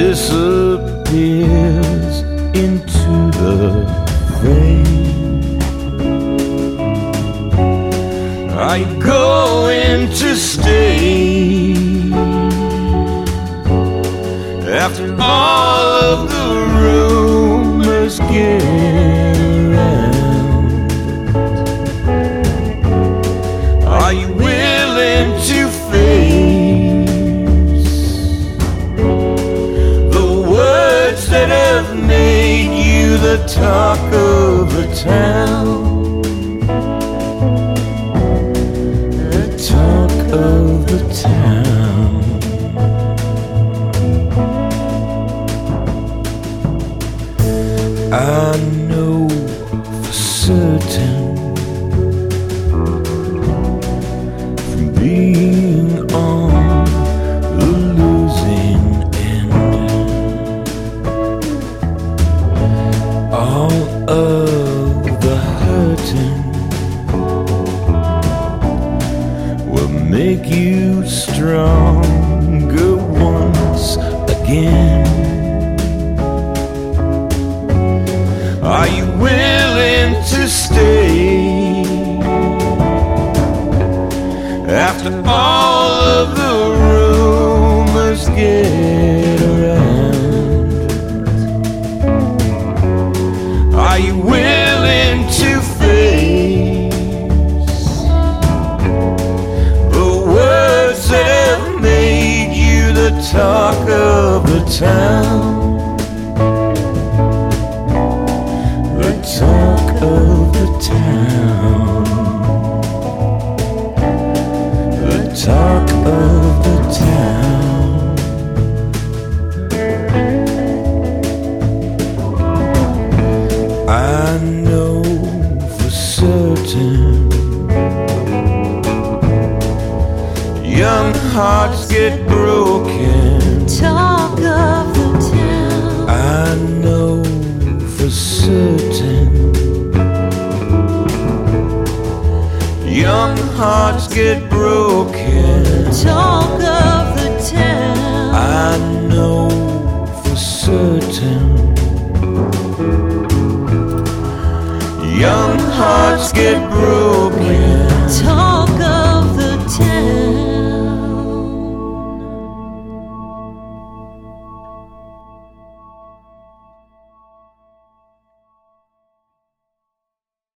disappears into the frame. Are you going to stay after all of the rumors get around? Are you willing to face the words that have made you the talk of the town? The talk of the town. I know for certain from being on the losing end, all of the hurting will make you stronger once again. Are you willing to stay after all of the rumors get around? Are you willing to face the words that have made you the talk of the town? Talk of the town. The talk of the town. I know for certain young hearts get broken. Talk of the town. I know for certain young hearts get broken. Talk of the town. I know for certain young hearts get broken. Talk